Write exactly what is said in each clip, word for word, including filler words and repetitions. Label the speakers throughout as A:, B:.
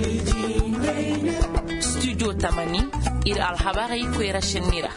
A: Studio Tamani ir alhabari kwera shenira.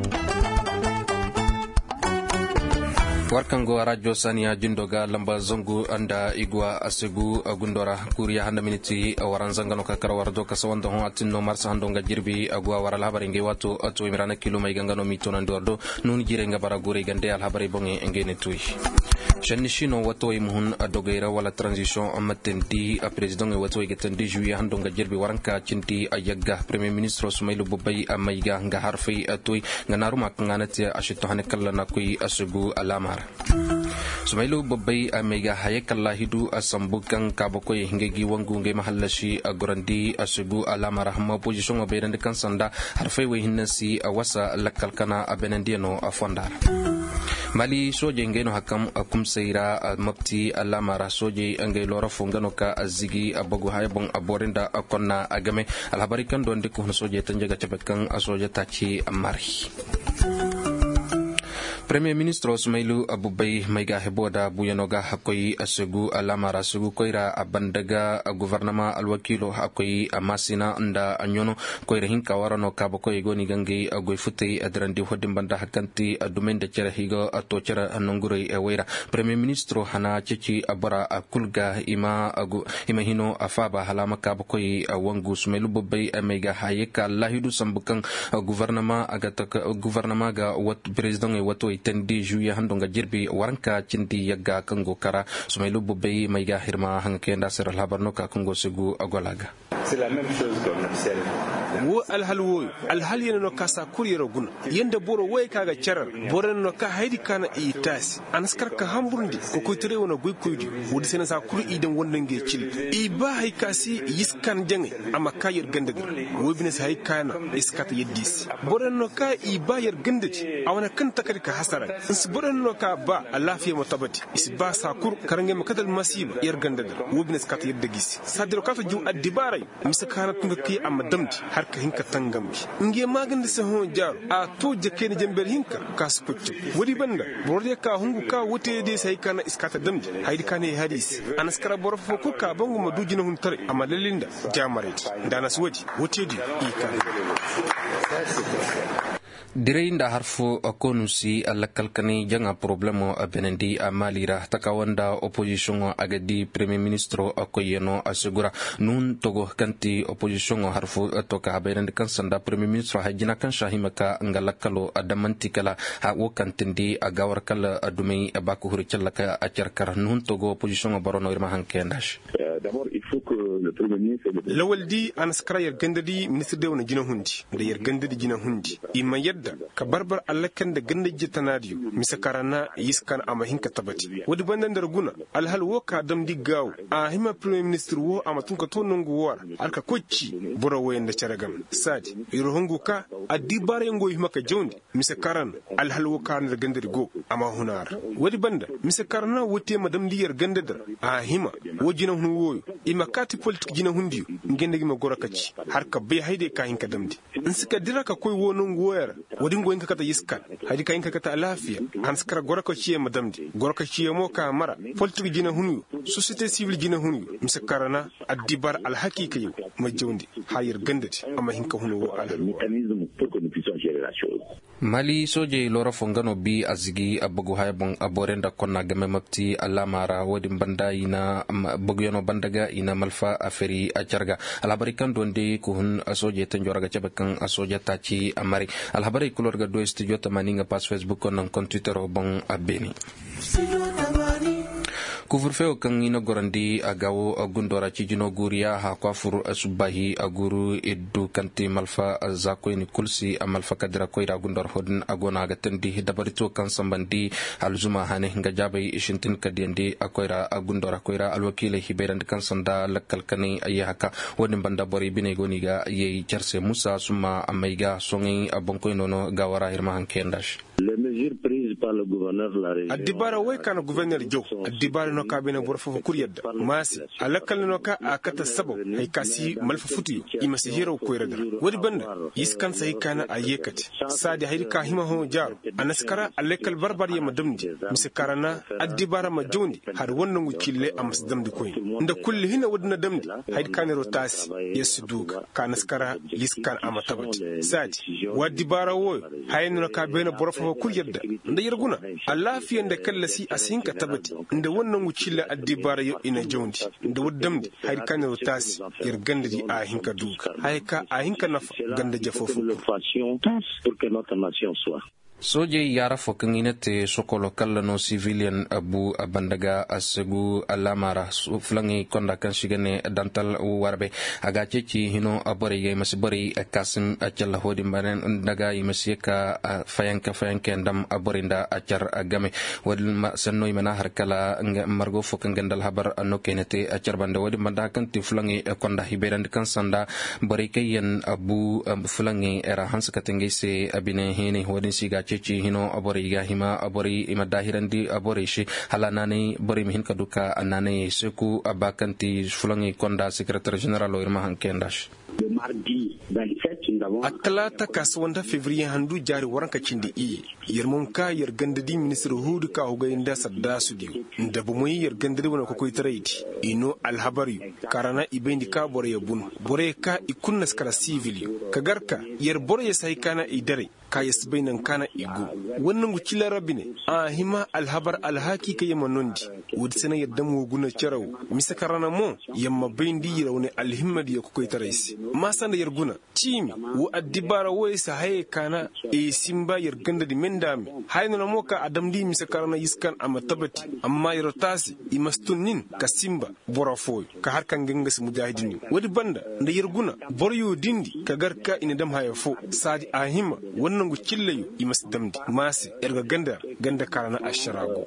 B: Warkango radio sania jindoga lamba zongu anda igwa asegu gundora kuriya handa miniti waranzangano kakara wardo kasawando hon atinno marsa handonga jirbi agwa waral habari nge watu atu imirana kilo maigangano mito nandordo nun jirenga baraguri gande al habari bonge ngene tui shanishino wato imuhun adogeira wala transition amatendi a president wato igetendi juye handonga jirbi waranka cinti ayaga premier ministre Sumailu Bobai amaiga nga harfi atui nganaruma kanganati ashito hanekalla na kui asegu alamar Sumailu Bobai amega hayakalla hidu asambukan kabokoy hingegi wangu nge mahallashi agorandi asugu alama rahma position obeirande kansanda harfay we hinnasi awasa lakalkana abenandiano afondar Mali soje ngeno hakam akumseira mapti alama soje angay lora fungano ka azigi abagu hayabong aborinda akonna agame alhabarikan donde ko soje tanjaga chabekan asoje tachi amari Premier Ministre Sumailu Bobai maiga heboda buyanoga hakoi asegu alamara sugu koira abandaga gouvernement alwakilo hakoi amasina nda anyono koira hinka warano kabako goni gangi agoi futi adrandi hodimbanda hakanti adumenda chere higo atochera anongure ewera Premier Ministre hana chichi abara akulga ima agu ima hino afaba halama kabako wangu Sumailu Bobai maiga hayeka lahidu sambukan gouvernement agataka gouvernement ga wat president wato tendi juya handonga jirbi waranka cindi yaga kango kara Sumailu Bobai maiga hirma hangkenda seral habarno ka kango segu agolaga
C: c'est la même chose qu'on observe wo alhalwo alhal yana no kasa kuriyero guna yanda boro way kaga charar boran no ka haidi kana itasi anaskar ka hamburndi ko ko tere wona goy koydi wodi sena sa kuru idan wannan ge cil i ba hay kasi yiskan jange amma kayir gandaga wo bines hay kana iskata yeddis boran no ka i ba yar gandati awana kan takari ka hasara is boran no ka ba alafiya mutabati is ba sa kur karange makadal masiba yar gandaga wo bines kata yeddagis sadiro kata ju addibarai misakana tunga ki amma damdi har ka hinka tangambi nge maganda se hon jar a to jeke ne jember hinka kaskucce wodi banda borde ka hungu ka wote de sai kana iskata damdi haydi kane hadis anaskara borfo ko ka bangu madujina hun tare amma lalinda jamareti dana suwadi wote di ikana
B: Direinda harfu konusi alakalkani janga problemo benendi amalira takawanda opposition agadi premier ministro akoyeno asegura nun togo kanti opposition harfu toka benendi kansanda premier ministro hajina kan shahimaka ngalakalo adamanti kala ha wokantindi agawar kala adumei abaku hurichalaka acerkar nun togo opposition barono irma hankendash
D: d'abord il faut que le premier ministre
C: lawaldi anaskara yar gandadi ministre de wona jina hundi da yar gandadi jina hundi imma yadda ka barbar allakan da ganda jitanadiyo misakarana yiskan ama hinka tabati wadi bandan dar guna alhal wo ka dam diggaw a hima premier ministre wo ama tunka tonon guwar alka kocci bura wayen da caragam sadi yoro hongu ka addi bare ngo hima ka jondi misakaran alhal wo ka da ganda go ama hunar wadi banda misakarana wote madam diyar ganda dar a hima wajina hunu woyo ima kati politique jina hundiyo ngende gi ma gorakaci har ka bai haide ka hinka damdi in suka dira ka koi wonon goyar wadin goyin ka kata yiskan haidi ka hinka kata lafiya an suka gorakaci ma damdi gorakaci mo ka mara politique jina hunyo société civile jina hunyo misakarana addibar alhaki kayo majjondi hayir gandati amma hinka hunu wo ala
B: Mali soje lora fongano bi azigi abugu hayabong aborenda konna game mapti alamara wadin banda ina bugyono bandaga ina malfa aferi ajarga alhabarikan donde kuhun soje tanjoraga cabekan soje tachi amari alhabari kulorga do studio tamaninga pas Facebook on kon Twitter bon abeni Couvre-feu kan ina gorandi agawo agundora cijino guria ha kwafur subahi aguru eddu kanti malfa azako ni kulsi amalfa kadra koira gundor hodin agona gatendi dabarito kan sambandi alzuma hane ngajabai ishintin kadiendi akoira agundora koira alwakile hiberand kan sanda lakalkani ayaka wodin banda bori bine goniga ye charse musa suma amaiga songi abonko nono gawara hirma hankendash
D: les mesures prises prise par le gouverneur de la région.
C: Adibara way kana gouverneur jow adibara no ka bena borfo ko yadda masi alakal no ka akata sabo hay kasi malfa futi imasi hero ko yaraga wadi banda iskan sai kana ayekati sadi hayri ka hima ho jar anaskara alakal barbar ya madamdi miskarana adibara ma jondi har wannan wukille am damdi koy nda kulli hina wadna damdi hayri kana rotasi yesduka kanaskara iskan amatabat sadi wadibara wo hayno ka bena borfo ko yadda nda yarguna Allah fiye da kallasi a sinka tabati inda wannan wucilla addibara yau ina jaundi inda waddamdi har kan rotasi yar gandari a hinka duka haika a hinka na ganda jafofu
B: soje yara fokan inate sokolo kallano civilian abu abandaga asegu alamara flangi konda kan shigane dantal warbe aga ceci hino abore ye masbari kasim acalla hodi mbanen daga yimasika fayanka fayanka ndam aborinda acar agame wadil sanno imana harkala margo fokan gandal habar anokenete acar banda wadi manda kan ti flangi konda hiberan kan sanda bari kayen abu flangi era hanska tengese abine hini wadin siga ceci hino abori ga hima abori ima dahirandi abori shi halanani bori mihin kaduka anane seku abakanti fulangi konda secrétaire général o irma hankendash atalata kasuwanda février handu jari waranka cindi i yermon ka yer gandadi ministre hudu ka huga inda sadda sudiyo ndabu moyi yer gandadi wana kokoy taraiti ino alhabari karana ibendi ka bore yabun bore ka ikunna skara civil kagarka yer bore ya sai kana idare ka yasbainan kana igu wannan gucila rabine a hima alhabar alhaki ka yamma nondi wudi sana yadda mu guna cerau misa karana mo yamma bendi rawne alhimmadi ya kokoy taraisi ma sanda yer guna timi wa addibara wo isa haye kana e simba yer gandadi mendami hayno na moka adamdi misa karana yiskan amatabati amma yer tasi imastunnin ka simba borafo ka harkan gangas mujahidin wadi banda da yer guna boryo dindi ka garka ina dam haye fo sadi ahima wannan gu killayu imas damdi masi erga ganda ganda karana asharago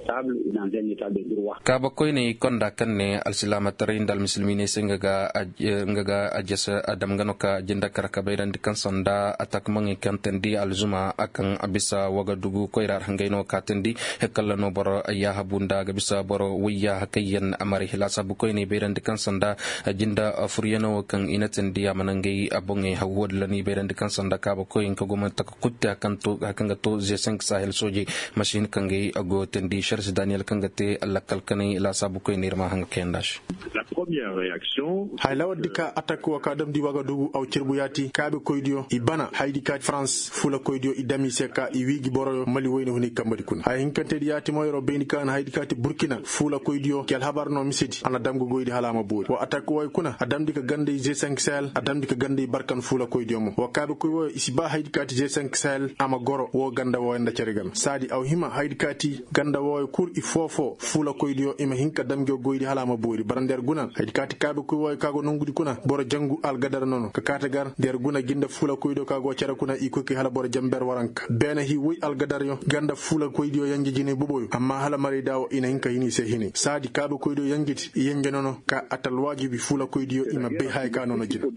B: kaba koy ne konda kanne alsilama tarin dal muslimine sengaga ngaga ajasa adam ganoka jinda karaka bayran dikan sanda atak mangi kantendi alzuma akan abisa wagadugu koyrar hangaino katendi hekalla no boro ya habunda ga bisa boro wiya hakayen amari hilasa bu koy ne bayran dikan sanda jinda furiyano kan inatendi amanangai abonge hawod lani bayran dikan sanda kaba koy ko goma tak kutta kanto kanga to je cinq sahel soje machine kangai ago tendi charles daniel kangate alla kalkani la sabu koy nirma hanga kendash
D: la première réaction
E: haylawa dika attaque wa kadam di waga dugu aw cirbuyati kabe koydio ibana haydi ka france fula koydio idami seka i wigi boro mali wayno honi kambadi kun hay hinkante yati moyro beni kan haydi ka burkina fula koydio kel habarno misidi ana damgo goydi halama boodi wa attaque way kuna adam dika gande G cinq sahel adam dika gande barkan fula koydio mo wa kabe koy wo isiba haydi ka G cinq sahel ama goro wo ganda wo enda cerigam sadi aw hima haydi kati ganda wo kur i fofo fula koydio ima hinka damgo goydi halama boodi barander guna haydi kati kabe koy wo kago nongudi kuna boro jangu al gadar nono ka kata gar der guna ginda fula koydo kago cara kuna iko ki hala boro jamber waranka bena hi wi al gadar yo ganda fula koydo yanji jini boboyo amma hala mari dawo ina hinka hini se hini sadi kabe koydo yanjiti yenge nono ka atal wajibi fula koydo ima be hay ka nono jina.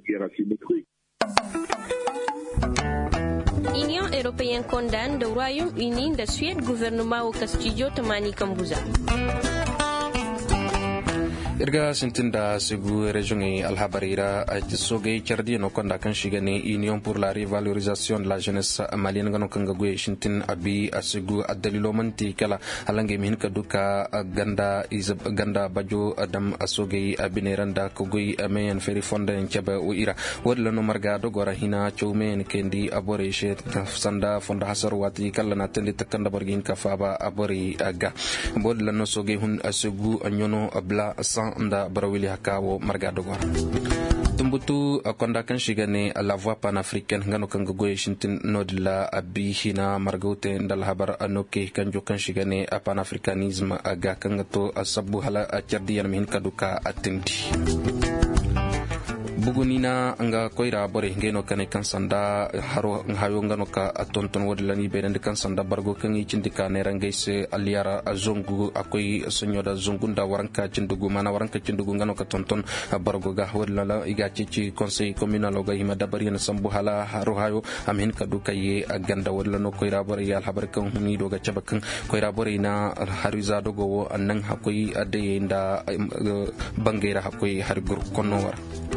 F: Union européenne condamne le Royaume-Uni de Suède gouvernement au Castillo Tamani Kambuza.
B: irga sintinda sigu regioni alhabarira soge chardi no konda kan shigane union pour la revalorisation de la jeunesse malienne gano kanga gwe shintin abi asigu adalilo manti kala halange min kaduka ganda is ganda bajo adam asoge abineranda ko gwe amen feri fonda en chaba o ira wodla no marga do gora hina chowmen kendi abore she sanda fonda hasar wati kala na tendi takanda bargin kafaba abore aga bodla no soge hun asigu anyono abla nda barawili hakawo marga dogor tumbutu akonda kan shigane la voix panafricaine ngano kan goye shintin nodla abihina margote ndal habar anoke kanjo kan shigane a panafricanisme aga kan to asabu hala chardiyan min kaduka atindi bugunina anga koira bore ngeno kane kan sanda haro hayo ngano ka tonton wadlani be kan sanda bargo kan yi cindika ne rangaise aliyara azongu akoy sonyoda zongunda waranka cindugu mana waranka cindugu ngano ka tonton bargo ga wadlala iga cici conseil communal ga hima dabari na sambu hala haro hayo amin ka duka ye ganda wadlano koira bore yal habar kan huni do ga cabakan koira bore na hariza dogo annan hakoy ade inda bangera hakoy har gur konowar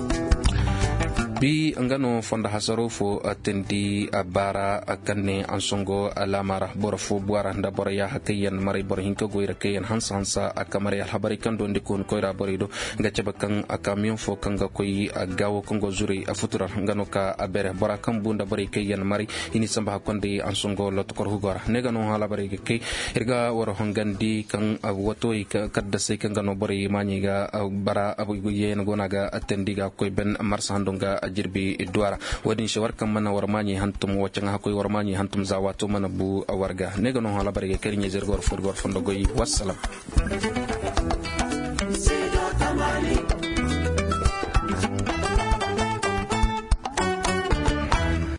B: bi ngano fonda hasaro fo atendi abara akanne ansongo alamara borfo buara nda borya hakayan mari borhinko goira kayan hansa hansa akamari alhabari kando ndikon koira borido ngachabakan akamion fo kanga koyi agawo kongo zuri afutura ngano ka abere bora kambunda bori kayan mari ini samba hakonde ansongo lotkor hugora negano halabari ke irga woro hongandi kan wato kadda se kangano bori maniga bara abu yen gonaga atendiga koy ben marsa handonga jirbi idwara wadin shawar kan mana warmani hantum wacanga hakoy warmani hantum zawato mana bu awarga nega no hala barige kerinya zergor furgor fondo goyi wassalam.